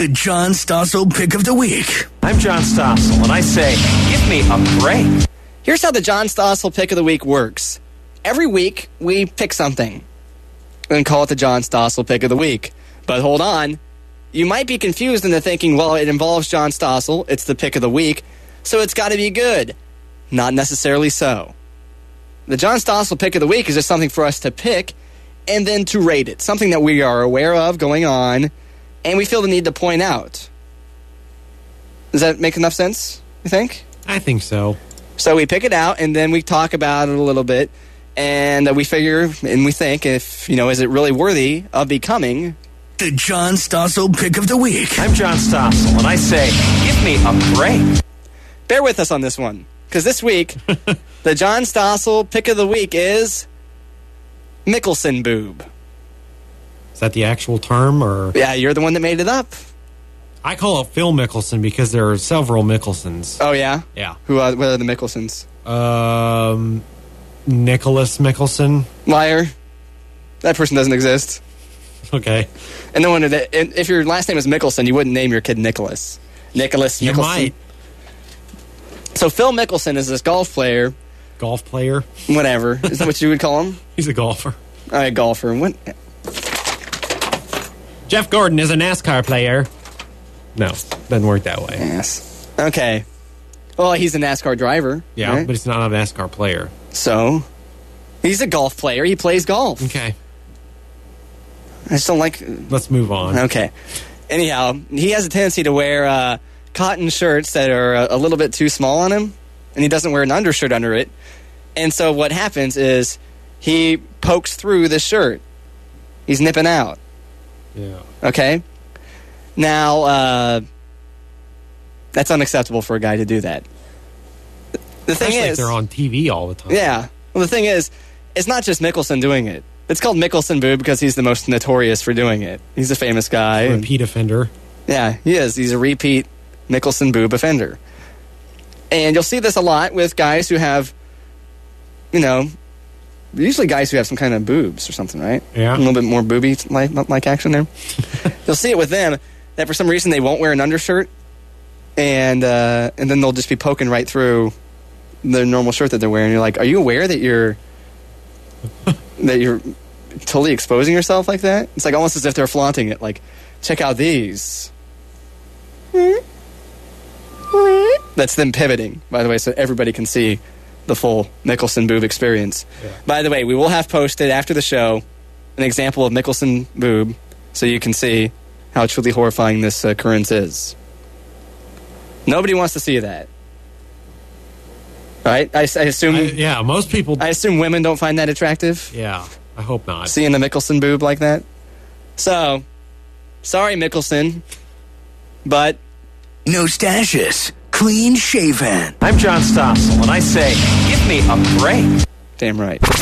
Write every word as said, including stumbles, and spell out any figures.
The John Stossel Pick of the Week. I'm John Stossel, and I say, give me a break. Here's how the John Stossel Pick of the Week works. Every week, we pick something and call it the John Stossel Pick of the Week. But hold on. You might be confused into thinking, well, it involves John Stossel. It's the Pick of the Week, so it's got to be good. Not necessarily so. The John Stossel Pick of the Week is just something for us to pick and then to rate it. Something that we are aware of going on, and we feel the need to point out. Does that make enough sense, you think? I think so. So we pick it out, and then we talk about it a little bit, and we figure and we think if, you know, is it really worthy of becoming the John Stossel Pick of the Week. I'm John Stossel, and I say, give me a break. Bear with us on this one, because this week, the John Stossel Pick of the Week is Mickelson boob. Is that the actual term, or? Yeah, you're the one that made it up. I call it Phil Mickelson because there are several Mickelsons. Oh, yeah? Yeah. Who are, what are the Mickelsons? Um, Nicholas Mickelson. Liar. That person doesn't exist. Okay. And no wonder that if your last name is Mickelson, you wouldn't name your kid Nicholas. Nicholas Mickelson. You might. So Phil Mickelson is this golf player. Golf player? Whatever. Is that what you would call him? He's a golfer. All right, golfer. What? Jeff Gordon is a NASCAR player. No, doesn't work that way. Yes. Okay. Well, he's a NASCAR driver. Yeah, right? but he's not a NASCAR player. So, he's a golf player. He plays golf. Okay. I just don't like... Let's move on. Okay. Anyhow, he has a tendency to wear uh, cotton shirts that are a, a little bit too small on him, and he doesn't wear an undershirt under it. And so what happens is he pokes through the shirt. He's nipping out. Yeah. Okay? Now, uh, that's unacceptable for a guy to do that. The thing Especially is... if they're on T V all the time. Yeah. Well, the thing is, it's not just Mickelson doing it. It's called Mickelson boob because he's the most notorious for doing it. He's a famous guy. A and- repeat offender. Yeah, he is. He's a repeat Mickelson boob offender. And you'll see this a lot with guys who have, you know, usually guys who have some kind of boobs or something, right? Yeah. A little bit more booby-like like action there. You'll see it with them that for some reason they won't wear an undershirt, and uh, and then they'll just be poking right through the normal shirt that they're wearing. You're like, are you aware that you're that you're totally exposing yourself like that? It's like almost as if they're flaunting it. Like, check out these. That's them pivoting, by the way, so everybody can see the full Mickelson boob experience. Yeah. By the way, we will have posted after the show an example of Mickelson boob so you can see how truly horrifying this occurrence is. Nobody wants to see that. Right? I, I assume. I, yeah, most people. I assume women don't find that attractive. Yeah, I hope not. Seeing the Mickelson boob like that. So, sorry, Mickelson, but No stashes. Clean shaven. I'm John Stossel, and I say, give me a break. damn right.